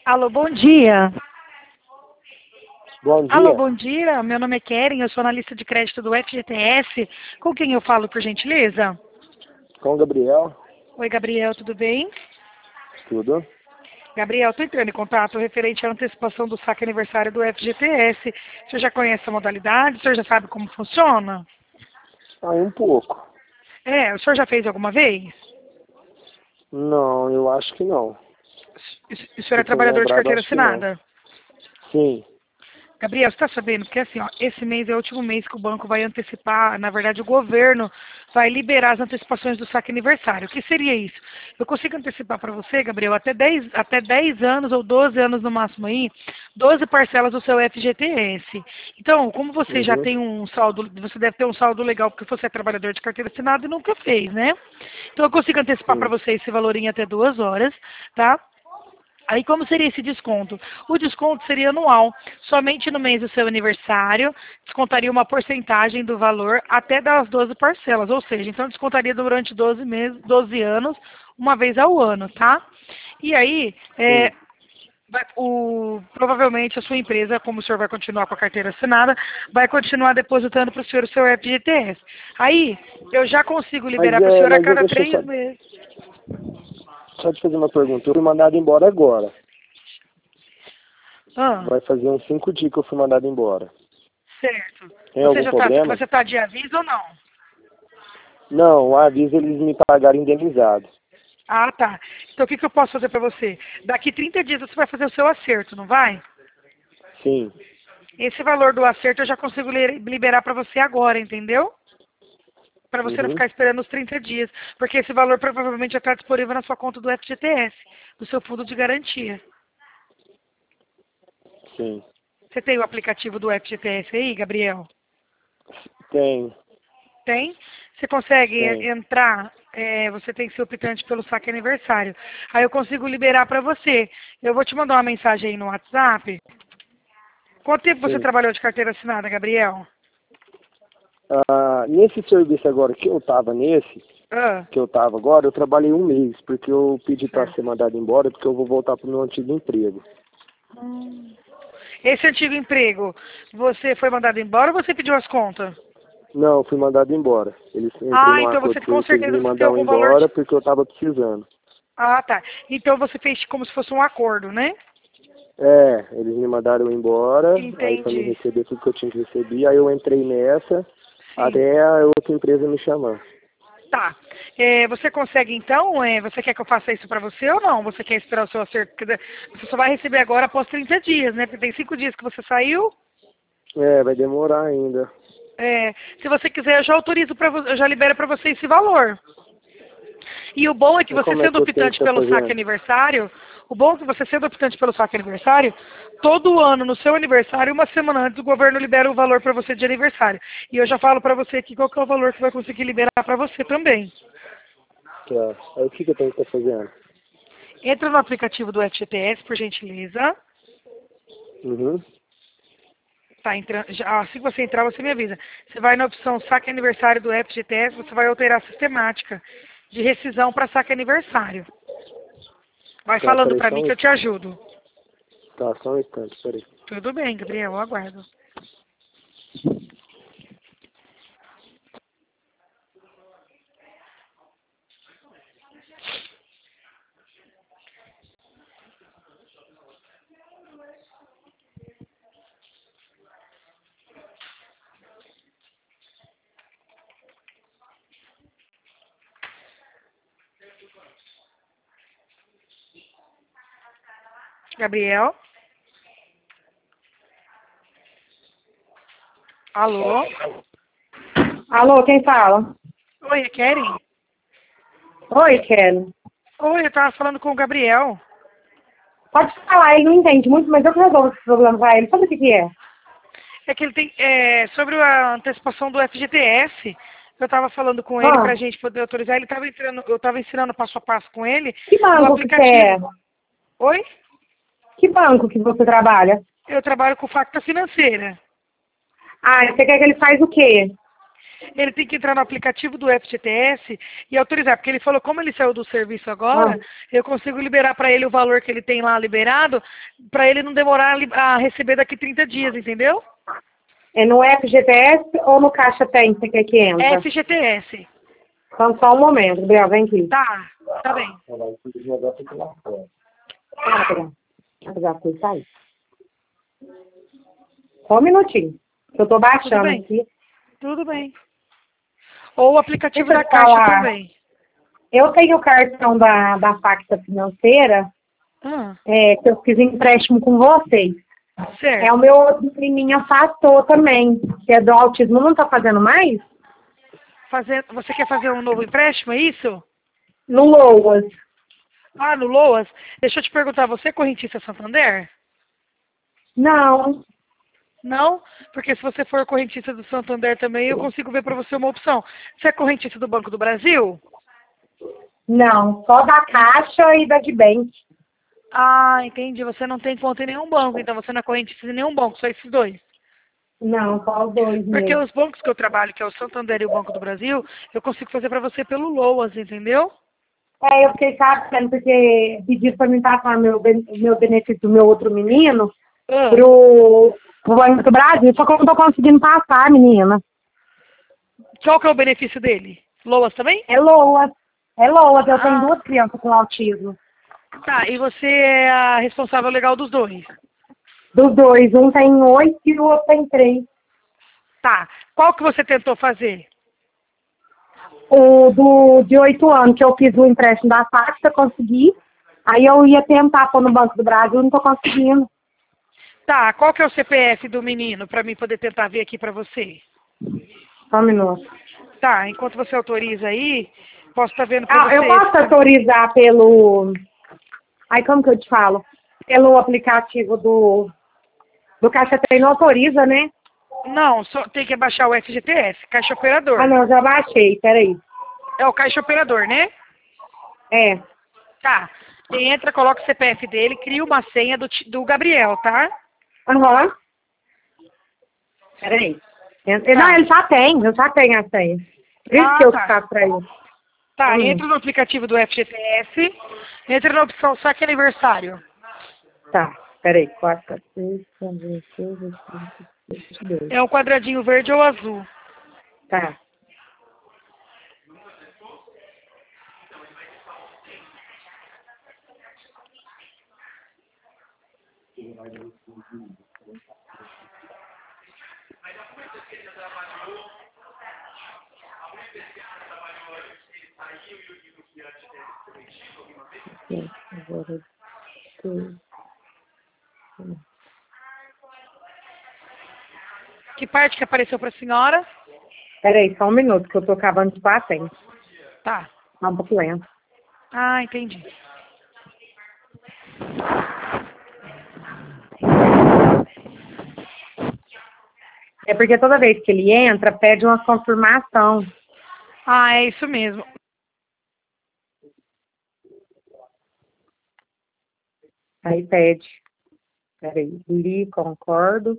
Alô, bom dia. Bom Alô, dia, bom dia. Meu nome é Keren, eu sou analista de crédito do FGTS. Com quem eu falo, por gentileza? com o Gabriel, Oi, Gabriel, tudo bem? tudo? Gabriel, estou entrando em contato referente à antecipação do saque aniversário do FGTS. O senhor já conhece a modalidade? O senhor já sabe como funciona? Aí um pouco. O senhor já fez alguma vez? Não, eu acho que não. O senhor é Se for trabalhador de lembrado, carteira acho que não. assinada? Sim, Gabriel, você está sabendo? Porque assim, ó, esse mês é o último mês que o banco vai antecipar, na verdade o governo vai liberar as antecipações do saque aniversário. O que seria isso? Eu consigo antecipar para você, Gabriel, até 10 anos ou 12 anos no máximo aí, 12 parcelas do seu FGTS. Então, como você já uhum, tem um saldo, você deve ter um saldo legal porque você é trabalhador de carteira assinada e nunca fez, né? Então eu consigo antecipar para sim. você esse valor em até 2 horas, tá? Aí como seria esse desconto? O desconto seria anual. Somente no mês do seu aniversário, descontaria uma porcentagem do valor até das 12 parcelas. Ou seja, então descontaria durante 12 meses, 12 anos, uma vez ao ano, tá? E aí, Sim. provavelmente a sua empresa, como o senhor vai continuar com a carteira assinada, vai continuar depositando para o senhor o seu FGTS. Aí, eu já consigo liberar para o senhor a Mas cada deixa eu 3 meses. só te fazer uma pergunta. Eu fui mandado embora agora. Ah, Vai fazer uns 5 dias que eu fui mandado embora. certo. Tem algum problema? Você tá de aviso ou não? Não, o aviso eles me pagaram indenizado. Ah, tá. Então o que eu posso fazer para você? Daqui 30 dias você vai fazer o seu acerto, não vai? Sim. Esse valor do acerto eu já consigo liberar para você agora, entendeu? Para você não Uhum, ficar esperando os 30 dias. Porque esse valor provavelmente já está disponível na sua conta do FGTS, do seu fundo de garantia. sim. Você tem o aplicativo do FGTS aí, Gabriel? Tem, Tem? Você consegue tem. entrar, você tem que ser optante pelo saque aniversário. Aí eu consigo liberar para você. Eu vou te mandar uma mensagem aí no WhatsApp. Quanto tempo você Sim. trabalhou de carteira assinada, Gabriel? Nesse serviço agora que eu tava Ah, que eu tava agora, eu trabalhei um mês, porque eu pedi para certo. ser mandado embora, porque eu vou voltar pro meu antigo emprego. Hum. Esse antigo emprego, você foi mandado embora ou você pediu as contas? Não, eu fui mandado embora. Eles entrei Ah, num então você acordo com com eles, eles certeza me você tem mandaram algum valor de... embora porque eu tava precisando. Ah, tá. Então você fez como se fosse um acordo, né? É, eles me mandaram embora, aí pra me Entendi. receber tudo que eu tinha que receber, aí eu entrei nessa, Sim. até a outra empresa me chamar. Tá. Você consegue então? Você quer que eu faça isso pra você ou não? Você quer esperar o seu acerto? Quer dizer, você só vai receber agora após 30 dias, né? Porque tem 5 dias que você saiu. É, vai demorar ainda. Se você quiser, eu já autorizo para você, eu já libero para você esse valor. E o bom é que Mas você como é sendo que eu tenho que optante estar pelo saque fazendo? aniversário, o bom é que você sendo optante pelo saque aniversário, todo ano no seu aniversário, uma semana antes, o governo libera o valor para você de aniversário. E eu já falo para você aqui qual que é o valor que vai conseguir liberar para você também. Tá. Aí o que eu tenho que estar fazendo? Entra no aplicativo do FGTS, por gentileza. Uhum. Tá entrando, assim que você entrar, você me avisa. Você vai na opção saque aniversário do FGTS, você vai alterar a sistemática de rescisão para saque aniversário. Vai Tá, falando peraí, para mim que eu te ajudo. só um instante, peraí. Tudo bem, Gabriel, eu aguardo. Gabriel? Alô? Alô, quem fala? Oi, é Keren? Oi, Kelly. Oi, eu tava falando com o Gabriel. Pode falar, ele não entende muito, mas eu que resolvo esse problema pra ele. Sabe o que que é? É que ele tem, sobre a antecipação do FGTS, eu tava falando com ele pra Ah, gente poder autorizar, eu tava ensinando passo a passo com ele que no banco que você é? aplicativo. Oi? Que banco que você trabalha? Eu trabalho com Facta Financeira. Ah, você quer que ele faz o quê? ele tem que entrar no aplicativo do FGTS e autorizar, porque ele falou, como ele saiu do serviço agora, eu consigo liberar para ele o valor que ele tem lá liberado, para ele não demorar a receber daqui 30 dias, entendeu? É no FGTS ou no Caixa Tem, você quer que entra? FGTS. Então, só um momento, Gabriel, vem aqui. Tá bem. Já fui sair. Só um minutinho. Eu tô baixando bem. aqui. Tudo bem. Ou o aplicativo Deixa da eu Caixa falar. também. Eu tenho o cartão da Facta Financeira, que eu fiz empréstimo com vocês. Certo. É o meu outro priminho afastou também, que é do autismo, não tá fazendo mais? Você quer fazer um novo empréstimo, é isso? No Loas. Ah, no Loas? Deixa eu te perguntar, você é correntista Santander? Não, Não? Porque se você for correntista do Santander também, eu consigo ver para você uma opção. Você é correntista do Banco do Brasil? não, só da Caixa e da de Bank. Ah, entendi. Você não tem conta em nenhum banco, então você não é correntista em nenhum banco, só esses dois. Não, só os dois Porque mesmo. os bancos que eu trabalho, que é o Santander e o Banco do Brasil, eu consigo fazer para você pelo Loas, entendeu? Eu fiquei sabendo porque pediram para mim passar meu benefício do meu outro menino Ah, pro Banco do Brasil, só que eu não tô conseguindo passar, menina. qual que é o benefício dele? Loas também? É Loas. É Loas, eu tenho Ah, duas crianças com autismo. tá. E você é a responsável legal dos dois? Dos dois, um tem 8 e o outro tem 3. Tá. Qual que você tentou fazer? De 8 anos, que eu fiz o empréstimo da Facta, consegui. Aí eu ia tentar pôr no Banco do Brasil, não tô conseguindo. Tá. Qual que é o CPF do menino, para mim poder tentar ver aqui para você? Só um minuto. Tá. Enquanto você autoriza aí, posso estar vendo para você. Eu posso autorizar pelo... Aí como que eu te falo? Pelo aplicativo do Caixa Tem, não autoriza, né? Não, só tem que baixar o FGTS, Caixa Operador. Não, já baixei, peraí. É o Caixa Operador, né? É, Tá. Você entra, coloca o CPF dele, cria uma senha do Gabriel, tá? aham. Peraí. Não, Tá. eu já tenho a senha. Por isso que eu Tá. faço pra ele. Tá, entra no aplicativo do FGTS, entra na opção saque aniversário. Tá, peraí. 4, 6, 16, 22. É um quadradinho verde ou azul. Tá. Agora, Que parte que apareceu pra senhora? peraí, só um minuto, que eu tô acabando de bater. Tá. Tá um pouco lento. Ah, entendi. É porque toda vez que ele entra, pede uma confirmação. Ah, é isso mesmo. Aí pede. Peraí, li, concordo.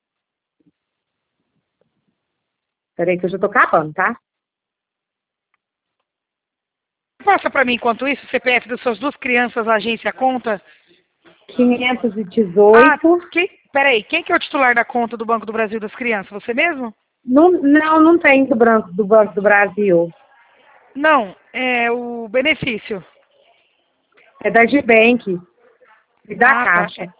Peraí, que eu já tô acabando, tá? Passa pra mim, enquanto isso, o CPF das suas duas crianças, a agência, a conta. 518. Peraí, quem que é o titular da conta do Banco do Brasil das crianças? Você mesmo? Não tem do Banco do Brasil. Não, é o benefício. É da Gibank e da Tá. Caixa.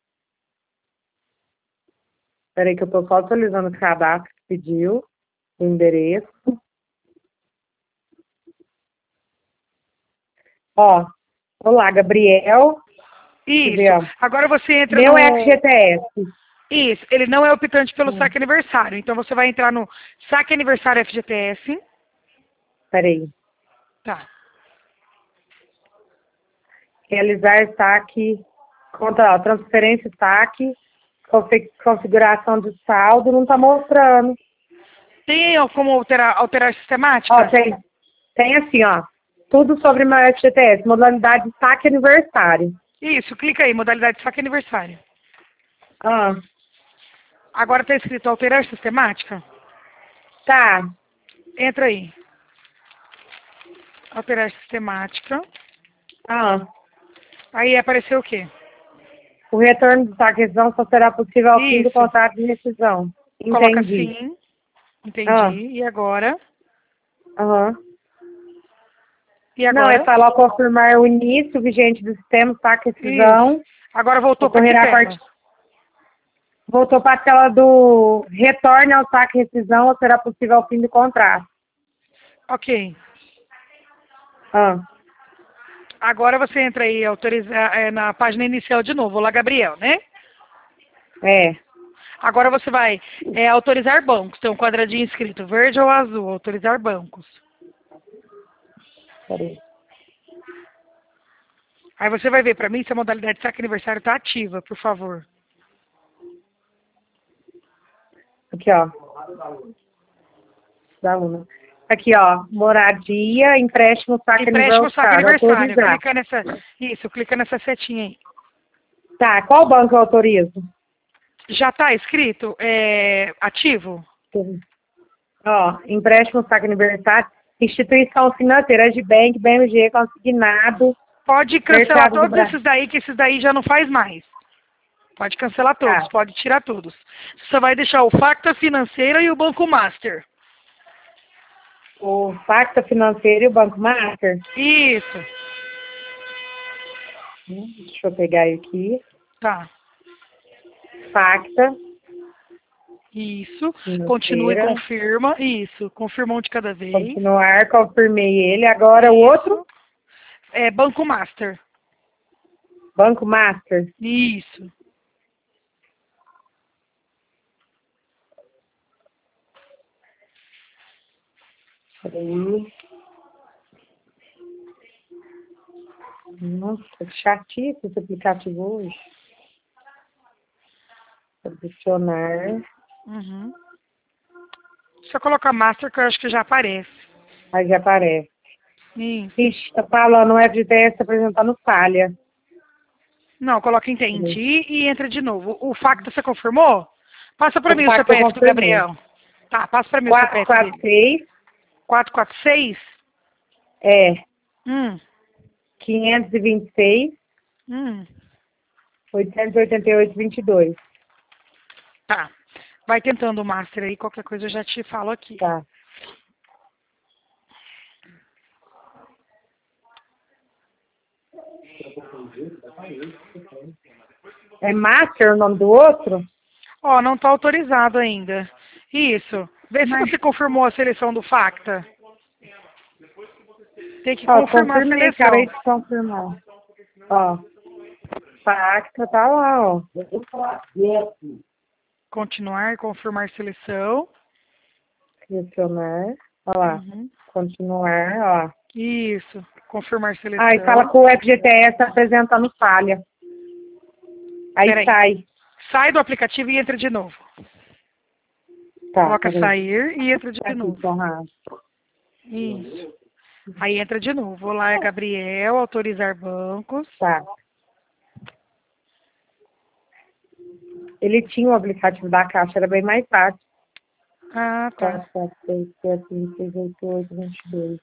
Peraí que eu tô só atualizando o cadastro que pediu, o endereço. Ó, olá, Gabriel. Isso. Gabriel. Agora você entra Meu no... FGTS. Isso, ele não é optante pelo saque aniversário. Então você vai entrar no saque aniversário FGTS. Peraí. Tá. Realizar saque, conta, ó, transferência saque, configuração de saldo, não tá mostrando. Tem como alterar sistemática? Ó, tem assim, ó, tudo sobre meu FGTS, modalidade de saque aniversário. Isso, clica aí, modalidade de saque aniversário. Ah, Agora está escrito alterar sistemática? tá. Entra aí. Alterar sistemática. Ah, Aí apareceu o quê? o retorno do saque rescisão só será possível ao fim do Isso. contrato de rescisão. Coloca Entendi. sim. Entendi. Ah. E agora? Aham. E Não, é agora? falar confirmar o início vigente do sistema, saque rescisão. Isso. Agora voltou para que Ocorrerá a tela? partir. Voltou para a tela do retorne ao saque rescisão ou será possível ao fim do contrato. Ok. Ah. Agora você entra aí autorizar, na página inicial de novo. Olá, Gabriel, né? É. Agora você vai autorizar bancos. Tem um quadradinho escrito verde ou azul. Autorizar bancos. Peraí. Aí você vai ver para mim se a modalidade de saque aniversário está ativa, por favor. Aqui, ó. Da Luna. Aqui, ó. Moradia, empréstimo, saque Empréstimo saque aniversário. aniversário. Autorizar. Clica nessa. Isso, clica nessa setinha aí. Tá, qual banco eu autorizo? Já está escrito ativo? Ó, empréstimo, saque aniversário, instituição financeira, Agibank, BMG, consignado. Pode cancelar Mercado do todos Brasil. esses daí, que esses daí já não faz mais. Pode cancelar todos, Tá. pode tirar todos. Você vai deixar o Facta Financeira e o Banco Master. O Facta Financeiro e o Banco Master. Isso. Deixa eu pegar aqui. Tá. Facta. Isso. Financeira. Continua e confirma. Isso. Confirma um de cada vez. Continuar, confirmei ele. Agora o outro. Banco Master. Banco Master. Isso. Peraí. Nossa, chatice esse aplicativo hoje. Adicionar. Uhum. Só colocar Master que eu acho que já aparece. Aí já aparece. Isso. Ixi, tá falando, o FGTS apresentando falha. Não, coloca entendi e entra de novo. O Facta você confirmou? Passa para O mim o Facta eu CPF do confirmei. Gabriel. Tá, passa para mim o CPF dele. 446. 446? É. Hum. 526. Hum. 888,22. Tá. Vai tentando o Master aí, qualquer coisa eu já te falo aqui. Tá. É Master o nome do outro? Ó, não tá autorizado ainda. Isso. Vê se você confirmou a seleção do Facta. Tem que confirmar a confirmei, seleção. acabei de confirmar. Ó. Facta tá lá, ó. Continuar, confirmar seleção. Selecionar. Ó lá. Uhum. Continuar, ó. Isso. Confirmar seleção. Aí fala que o FGTS apresentando falha. Aí Peraí. sai. Sai do aplicativo e entra de novo. Tá, Coloca peraí. sair e entra de Aqui, novo. Conrado. Isso. Aí entra de novo. Olá, é Gabriel, autorizar bancos. Tá. Ele tinha o aplicativo da Caixa, era bem mais fácil. Ah, tá. 4, 4, 6, 7, 26, 28, 22.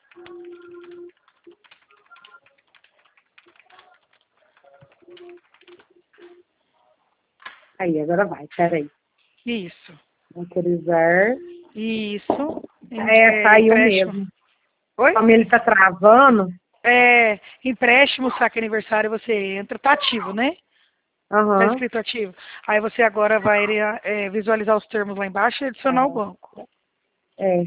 Aí, agora vai, peraí. Isso. Autorizar. Isso. Saiu Empréstimo. mesmo. Oi? Como ele tá travando. Empréstimo, saque aniversário, você entra. Tá ativo, né? Tá Aham. escrito ativo. Aí você agora vai visualizar os termos lá embaixo e adicionar o banco. É.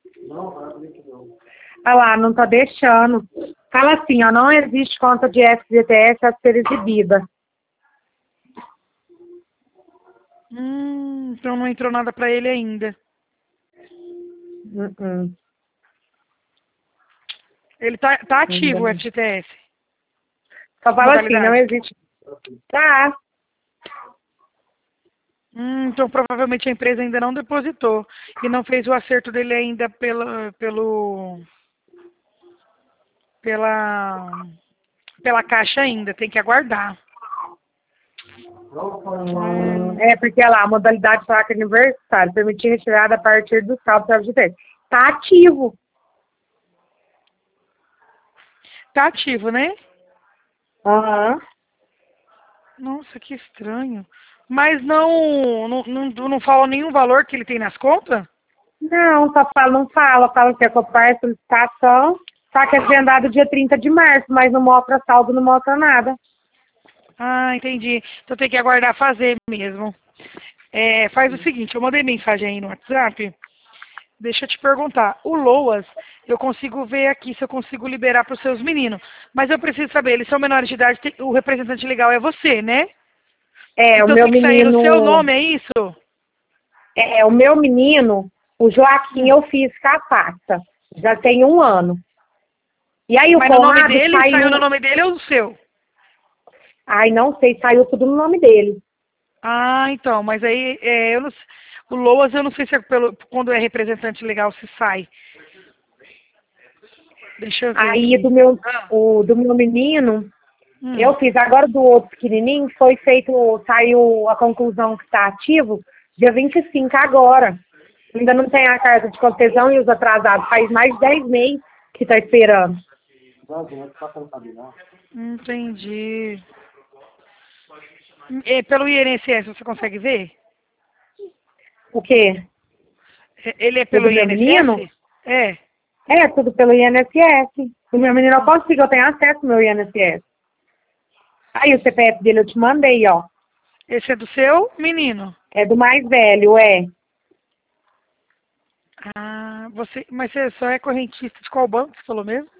Olha lá, não tá deixando. Fala assim, ó, não existe conta de FGTS a ser exibida. Então não entrou nada pra ele ainda. Ele tá ativo, o FGTS. Só fala assim, Modalidade. não existe. Tá. Então provavelmente a empresa ainda não depositou e não fez o acerto dele ainda pela caixa ainda, tem que aguardar. É porque olha lá, a modalidade saque aniversário, permitir retirada a partir do saldo do FGTS. Tá ativo. Tá ativo, né? Aham. Nossa, que estranho. Mas não fala nenhum valor que ele tem nas contas? Não, só fala, não fala. Fala que é copar solicitação. Só que é agendado dia 30 de março, mas não mostra saldo, não mostra nada. Ah, entendi. Então tem que aguardar fazer mesmo. Faz o seguinte, eu mandei mensagem aí no WhatsApp. Deixa eu te perguntar. O Loas, eu consigo ver aqui se eu consigo liberar para os seus meninos. Mas eu preciso saber, eles são menores de idade, o representante legal é você, né? É, o Então meu tem que sair no seu menino. nome, é isso? O meu menino, o Joaquim, eu fiz com a pasta. Já tem 1 ano. E aí o Mas no nome Conrado dele, saiu no saiu. nome dele ou no seu? Ai, não sei, saiu tudo no nome dele. Ah, então, mas aí eu não, o Loas eu não sei se é quando é representante legal se sai. Deixa eu ver Aí aqui. do meu menino, Hum. eu fiz. Agora do outro pequenininho, saiu a conclusão que está ativo dia 25 agora. Ainda não tem a carta de concessão e os atrasados. Faz mais de 10 meses que está esperando. Entendi. Pelo INSS você consegue ver? O quê? Ele é O pelo do meu menino? INSS? É. É, tudo pelo INSS. O meu menino eu consigo, eu tenho acesso ao meu INSS. Aí o CPF dele eu te mandei, ó. Esse é do seu menino? É do mais velho, é. Ah, mas você só é correntista de qual banco, você falou mesmo?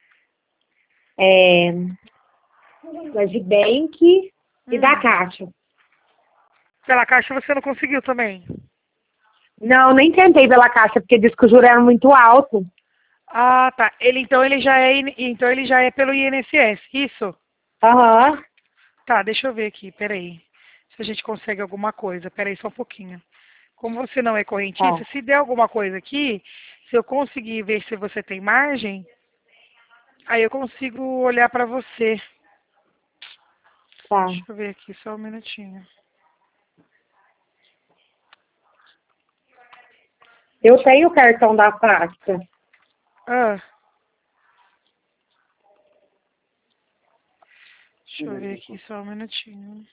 É da Gibank e da Caixa. Pela Caixa você não conseguiu também? Não, nem tentei pela Caixa, porque disse que o juro era muito alto. Ah, tá. Então ele já é pelo INSS, isso? Aham, Tá, deixa eu ver aqui, peraí. Se a gente consegue alguma coisa. Peraí só um pouquinho. Como você não é tá, correntista, se der alguma coisa aqui, se eu conseguir ver se você tem margem, aí eu consigo olhar pra você. tá. Deixa eu ver aqui, só um minutinho. Eu tenho o cartão da Caixa. Ah, deixa eu ver aqui, só um minutinho.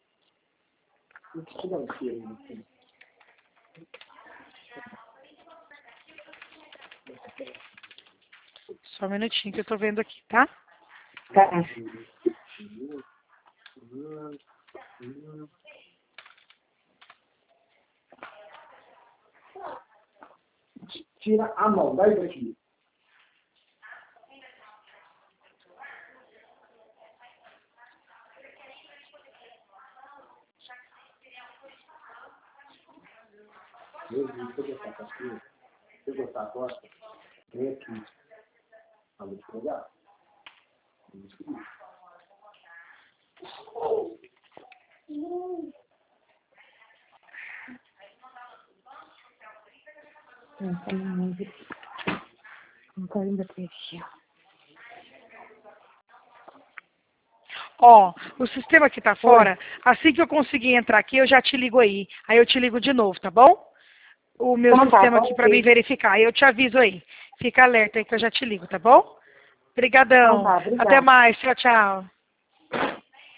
Só um minutinho que eu tô vendo aqui, tá? Tá. Tira a mão, dá isso aqui. Se eu gostar agora, vem aqui. Vamos pegar. Ó, o sistema que tá Oi. fora, assim que eu conseguir entrar aqui, eu já te ligo aí. Aí eu te ligo de novo, tá bom? O meu Então tá, sistema aqui pode pra mim ser. verificar. Aí eu te aviso aí. Fica alerta aí que eu já te ligo, tá bom? Então Obrigadão. tá, Até obrigada. mais. Tchau, tchau.